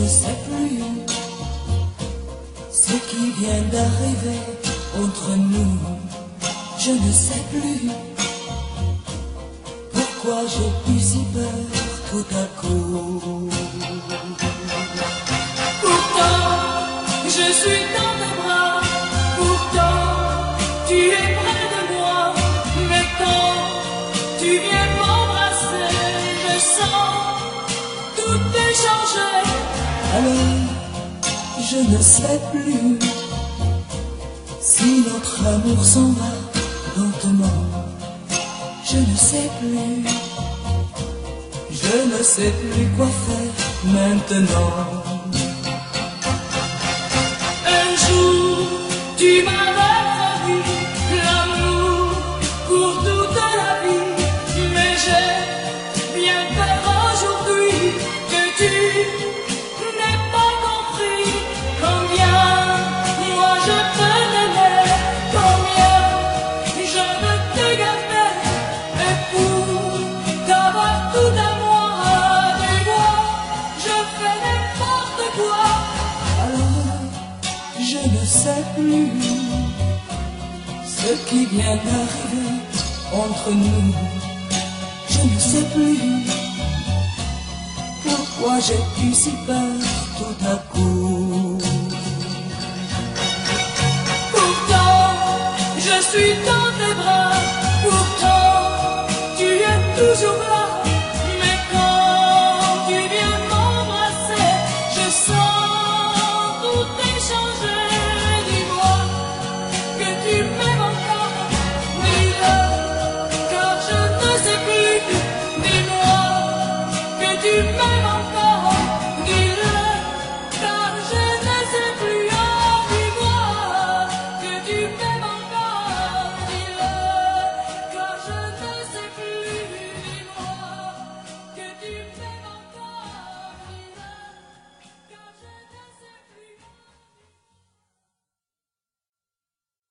sais plus ce qui vient d'arriver entre nous. Je ne sais plus pourquoi j'ai eu si peur tout à coup. Pourtant, je suis dans tes bras, pourtant, tu es près de moi. Mais quand tu viens m'embrasser, je sens tout est changé. Alors, je ne sais plus si notre amour s'en va lentement. Je ne sais plus, je ne sais plus quoi faire maintenant. Un jour, tu m'avais promis l'amour pour toute la vie, mais j'ai bien peur aujourd'hui que tu n'aies pas compris combien moi je te l'aimais, combien je veux te garder, et pour t'avoir tout à moi, des moi, je fais n'importe quoi. Alors, je ne sais plus ce qui vient d'arriver entre nous. Je ne sais plus pourquoi j'ai eu si peur tout à coup. Pourtant, je suis